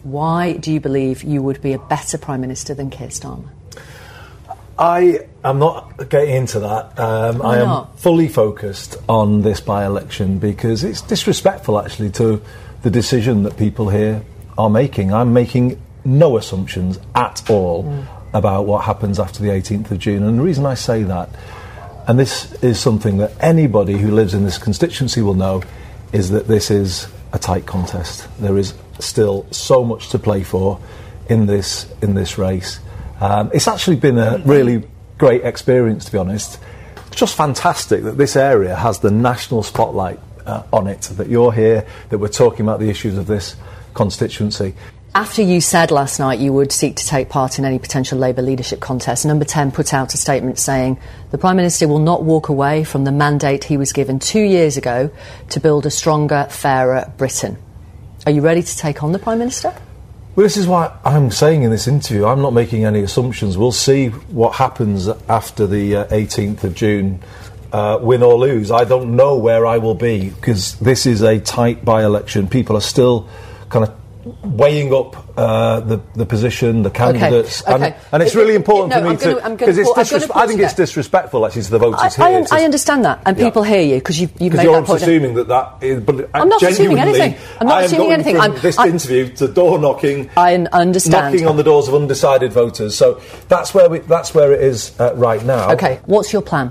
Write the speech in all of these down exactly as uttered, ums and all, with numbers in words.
Why do you believe you would be a better Prime Minister than Keir Starmer? I am not getting into that. Um, I am not? fully focused on this by-election because it's disrespectful, actually, to the decision that people here are making. I'm making no assumptions at all mm. about what happens after the eighteenth of June. And the reason I say that, and this is something that anybody who lives in this constituency will know, is that this is a tight contest. There is still so much to play for in this in this race. Um, it's actually been a really great experience, to be honest. It's just fantastic that this area has the national spotlight uh, on it, that you're here, that we're talking about the issues of this constituency. After you said last night you would seek to take part in any potential Labour leadership contest, Number ten put out a statement saying the Prime Minister will not walk away from the mandate he was given two years ago to build a stronger, fairer Britain. Are you ready to take on the Prime Minister? Well, this is what I'm saying in this interview. I'm not making any assumptions. We'll see what happens after the uh, eighteenth of June, uh, win or lose. I don't know where I will be because this is a tight by-election. People are still kind of weighing up uh, the, the position, the candidates, okay, okay. And, and it's really important no, for me I'm gonna, to... Because it's disres- I think it's disrespectful, actually, to the voters I, here. I, I understand that, and people yeah. hear you, because you've, you've made you're that point. assuming that that is... But I'm not assuming anything. I'm not I am assuming going anything. from I'm, this I'm, interview to door knocking... I understand. Knocking on the doors of undecided voters. So that's where we, that's where it is uh, right now. OK, what's your plan?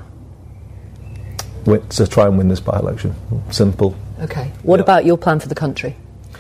To try and win this by-election. Simple. OK. What yeah. about your plan for the country?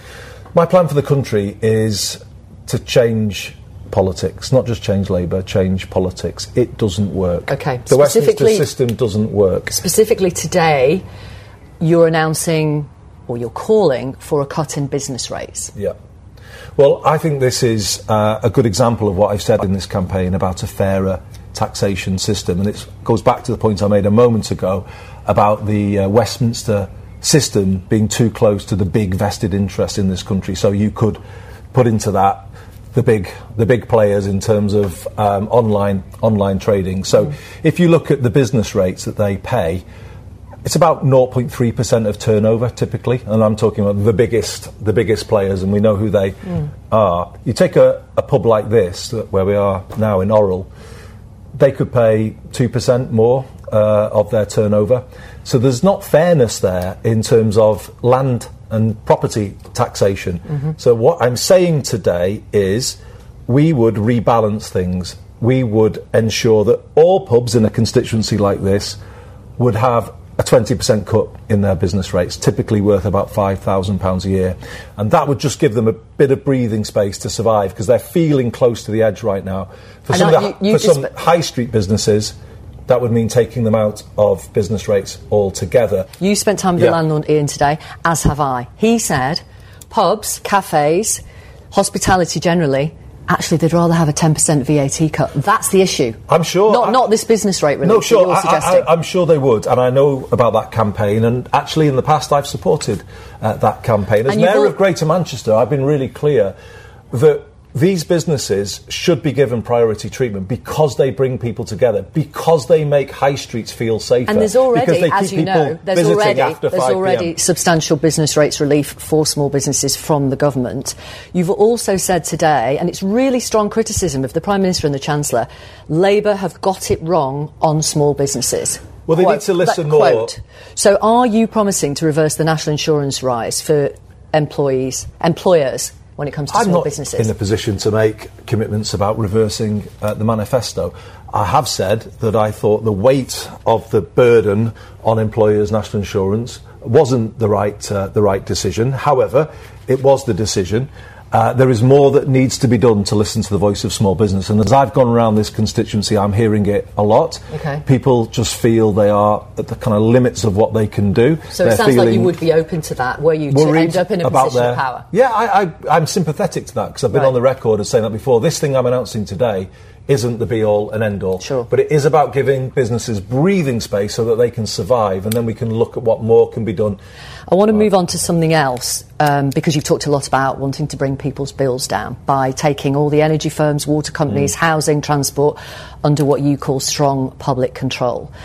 My plan for the country is to change politics, not just change Labour, change politics. It doesn't work. OK. The Westminster system doesn't work. Specifically today, you're announcing, or you're calling, for a cut in business rates. Yeah. Well, I think this is uh, a good example of what I've said in this campaign about a fairer taxation system. And it goes back to the point I made a moment ago about the uh, Westminster system being too close to the big vested interest in this country. So you could put into that the big the big players in terms of um, online online trading. So mm. if you look at the business rates that they pay, it's about zero point three percent of turnover typically, and I'm talking about the biggest the biggest players, and we know who they mm. are. You take a, a pub like this, where we are now in Orrell, they could pay two percent more uh, of their turnover. So there's not fairness there in terms of land and property taxation. Mm-hmm. So what I'm saying today is we would rebalance things. We would ensure that all pubs in a constituency like this would have a twenty percent cut in their business rates, typically worth about five thousand pounds a year. And that would just give them a bit of breathing space to survive, because they're feeling close to the edge right now. For some, the, you, you for some sp- high street businesses, that would mean taking them out of business rates altogether. You spent time with yeah. the landlord Ian today, as have I. He said pubs, cafes, hospitality generally, actually they'd rather have a ten percent V A T cut. That's the issue. I'm sure. Not, I, not this business rate relief no, sure, that you're I, suggesting. I, I'm sure they would, and I know about that campaign, and actually in the past I've supported uh, that campaign. As Mayor of Greater Manchester, I've been really clear that these businesses should be given priority treatment because they bring people together, because they make high streets feel safer. And there's already, because they as keep you know, there's already, after there's already substantial business rates relief for small businesses from the government. You've also said today, and it's really strong criticism of the Prime Minister and the Chancellor, Labour have got it wrong on small businesses. Well, they quote, need to listen that, more. Quote. So are you promising to reverse the national insurance rise for employees, employers, when it comes to I'm small not businesses? in a position to make commitments about reversing uh, the manifesto. I have said that I thought the weight of the burden on employers' national insurance wasn't the right uh, the right decision. However, it was the decision. Uh, there is more that needs to be done to listen to the voice of small business. And as I've gone around this constituency, I'm hearing it a lot. Okay. People just feel they are at the kind of limits of what they can do. So They're it sounds like you would be open to that, were you, to end up in a position their, of power? Yeah, I, I, I'm sympathetic to that, because I've been right. on the record as saying that before. This thing I'm announcing today isn't the be-all and end-all. Sure. But it is about giving businesses breathing space so that they can survive, and then we can look at what more can be done. I want to move on to something else, um, because you've talked a lot about wanting to bring people's bills down by taking all the energy firms, water companies, mm. housing, transport, under what you call strong public control.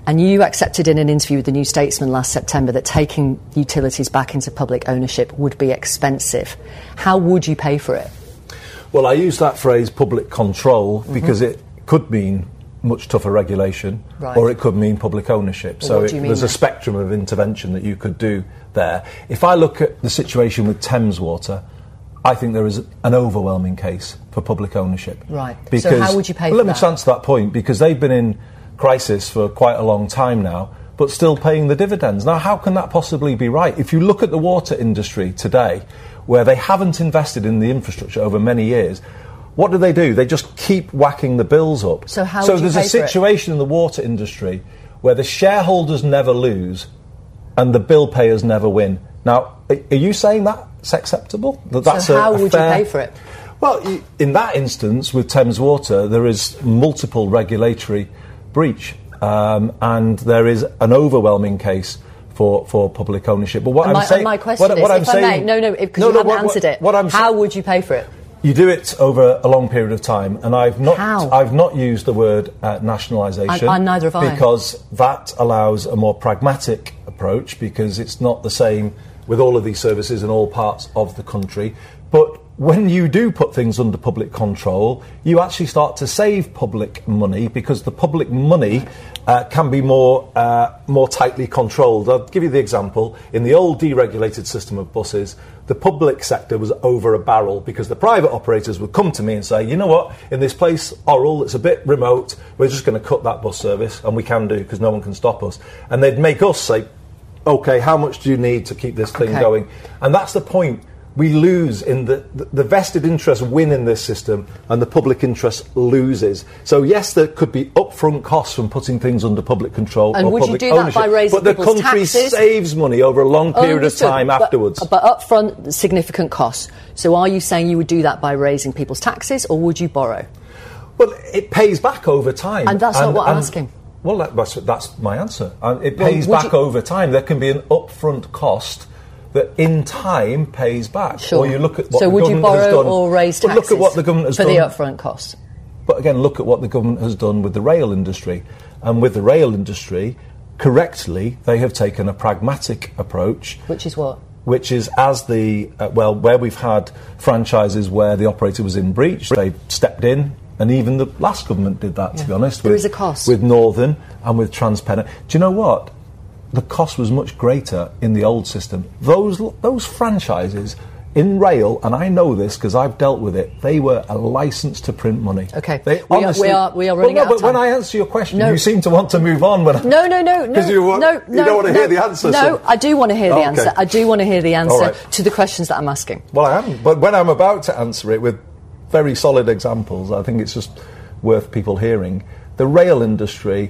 And you accepted in an interview with the New Statesman last September that taking utilities back into public ownership would be expensive. How would you pay for it? Well, I use that phrase public control mm-hmm. because it could mean much tougher regulation, right. or it could mean public ownership. Well, so it, there's then? a spectrum of intervention that you could do there. If I look at the situation with Thames Water, I think there is an overwhelming case for public ownership. Right. Because, so how would you pay well, for let that? me answer that point, because they've been in crisis for quite a long time now, but still paying the dividends. Now, how can that possibly be right? If you look at the water industry today, where they haven't invested in the infrastructure over many years, what do they do? They just keep whacking the bills up. So how so would you there's pay a situation in the water industry where the shareholders never lose and the bill payers never win. Now, are you saying that's acceptable? That that's so how a, a would fair... you pay for it? Well, in that instance, with Thames Water, there is multiple regulatory breach, um, and there is an overwhelming case for, for public ownership. But what and I'm my, saying, my question what, is, what I'm if saying, I may, no, no, because no, you no, haven't what, answered what, it. What I'm how sa- would you pay for it? You do it over a long period of time, and I've not, How? I've not used the word uh, nationalisation. And neither have I. Because that allows a more pragmatic approach, because it's not the same with all of these services in all parts of the country. But when you do put things under public control, you actually start to save public money, because the public money uh, can be more uh, more tightly controlled. I'll give you the example. In the old deregulated system of buses, the public sector was over a barrel, because the private operators would come to me and say, you know what, in this place, Orrell, it's a bit remote, we're just going to cut that bus service, and we can do, because no one can stop us. And they'd make us say, OK, how much do you need to keep this thing okay. going? And that's the point. We lose in the, the, the vested interests win in this system, and the public interest loses. So yes, there could be upfront costs from putting things under public control and or would public you do ownership, that by raising but the people's country taxes? Saves money over a long period Understood, of time but, afterwards. But upfront, significant costs. So are you saying you would do that by raising people's taxes, or would you borrow? Well, it pays back over time, and that's and, not what I'm and, asking. Well, that, that's, that's my answer. And it Well, pays would back you- over time. There can be an upfront cost that in time pays back. Sure. Or you look at what so the would you government has borrow done. or raise Well, taxes look at what the government has for done. the upfront costs? But again, look at what the government has done with the rail industry. And with the rail industry, correctly, they have taken a pragmatic approach. Which is what? Which is as the, uh, well, where we've had franchises where the operator was in breach, they stepped in. And even the last government did that, yeah. to be honest. There with, is a cost. With Northern and with TransPennine. Do you know what? The cost was much greater in the old system. Those those franchises in rail, and I know this because I've dealt with it, they were a licence to print money. Okay. They, we, honestly, are, we are we are running well, no, out of but time. when I answer your question, no. you seem to want to move on. When I, no, no, no, no. you, want, no, you no, don't want to no, hear the answer. No, so. I do want to hear the oh, answer. okay. I do want to hear the answer right. to the questions that I'm asking. Well, I am. But when I'm about to answer it with very solid examples, I think it's just worth people hearing. The rail industry,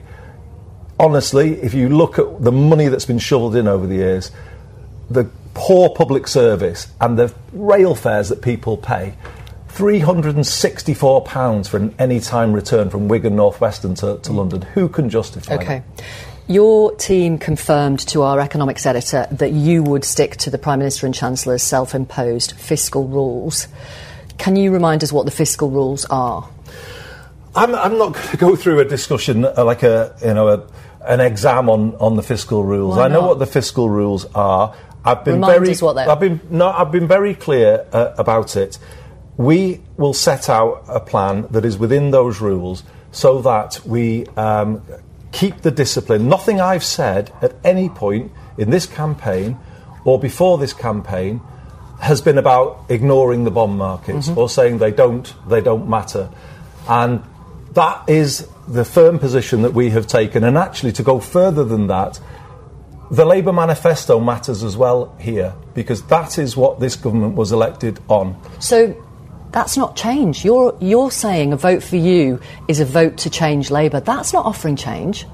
honestly, if you look at the money that's been shoveled in over the years, the poor public service and the rail fares that people pay, three hundred sixty-four pounds for an any-time return from Wigan North Western to, to London. Who can justify okay. that? Your team confirmed to our economics editor that you would stick to the Prime Minister and Chancellor's self-imposed fiscal rules. Can you remind us what the fiscal rules are? I'm, I'm not going to go through a discussion uh, like a you know a, an exam on, on the fiscal rules. Why I know not? what the fiscal rules are. I've been Remind very us what they are. I've been no I've been very clear uh, about it. We will set out a plan that is within those rules so that we um, keep the discipline. Nothing I've said at any point in this campaign or before this campaign has been about ignoring the bond markets mm-hmm. or saying they don't they don't matter. And that is the firm position that we have taken. And actually, to go further than that, the Labour manifesto matters as well here, because that is what this government was elected on. So that's not change. You're, you're saying a vote for you is a vote to change Labour. That's not offering change.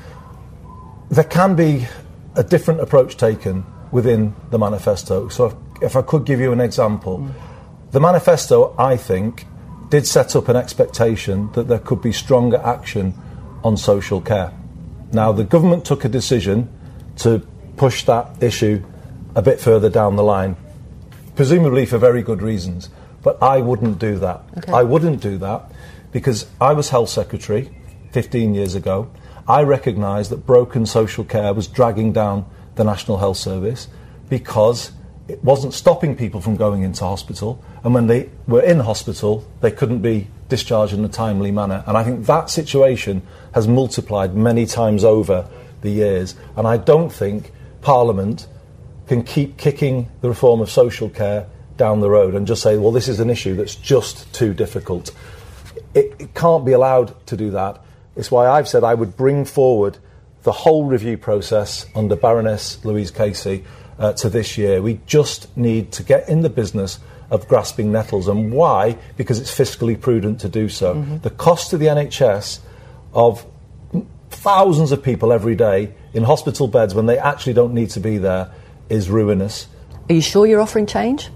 There can be a different approach taken within the manifesto. So if, if I could give you an example. Mm. The manifesto, I think, did set up an expectation that there could be stronger action on social care. Now, the government took a decision to push that issue a bit further down the line, presumably for very good reasons. But I wouldn't do that. Okay. I wouldn't do that because I was Health Secretary fifteen years ago, I recognised that broken social care was dragging down the National Health Service because it wasn't stopping people from going into hospital, and when they were in hospital they couldn't be discharged in a timely manner. And I think that situation has multiplied many times over the years, and I don't think Parliament can keep kicking the reform of social care down the road and just say, well, this is an issue that's just too difficult. It, it can't be allowed to do that. It's why I've said I would bring forward the whole review process under Baroness Louise Casey uh, to this year. We just need to get in the business of grasping nettles. And why? Because it's fiscally prudent to do so. Mm-hmm. The cost to the N H S of thousands of people every day in hospital beds when they actually don't need to be there is ruinous. Are you sure you're offering change?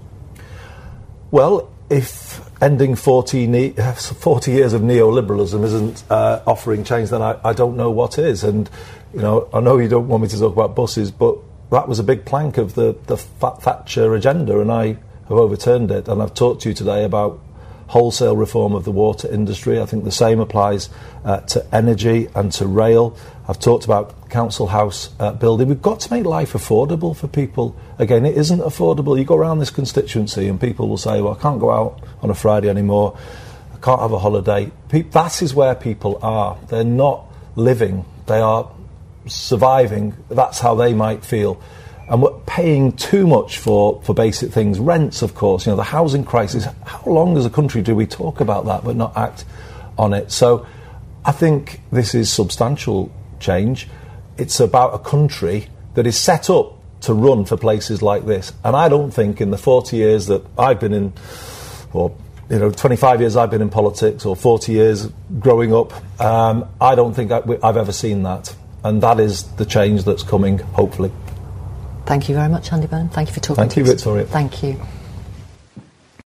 Well, if ending forty, ne- forty years of neoliberalism isn't uh, offering change, then I, I don't know what is. And, you know, I know you don't want me to talk about buses, but that was a big plank of the, the Thatcher agenda, and I have overturned it. And I've talked to you today about wholesale reform of the water industry. I think the same applies uh, to energy and to rail. I've talked about council house uh, building. We've got to make life affordable for people. Again, it isn't affordable. You go around this constituency and people will say, well, I can't go out on a Friday anymore. I can't have a holiday. Pe- that is where people are. They're not living. They are surviving. That's how they might feel. And we're paying too much for, for basic things. Rents, of course, you know, the housing crisis. How long as a country do we talk about that but not act on it? So I think this is substantial change. It's about a country that is set up to run for places like this. And I don't think in the forty years that I've been in, or you know, twenty-five years I've been in politics, or forty years growing up, um, I don't think I, I've ever seen that. And that is the change that's coming, hopefully. Thank you very much, Andy Byrne. Thank you for talking Thank to you, us. Victoria. Thank you.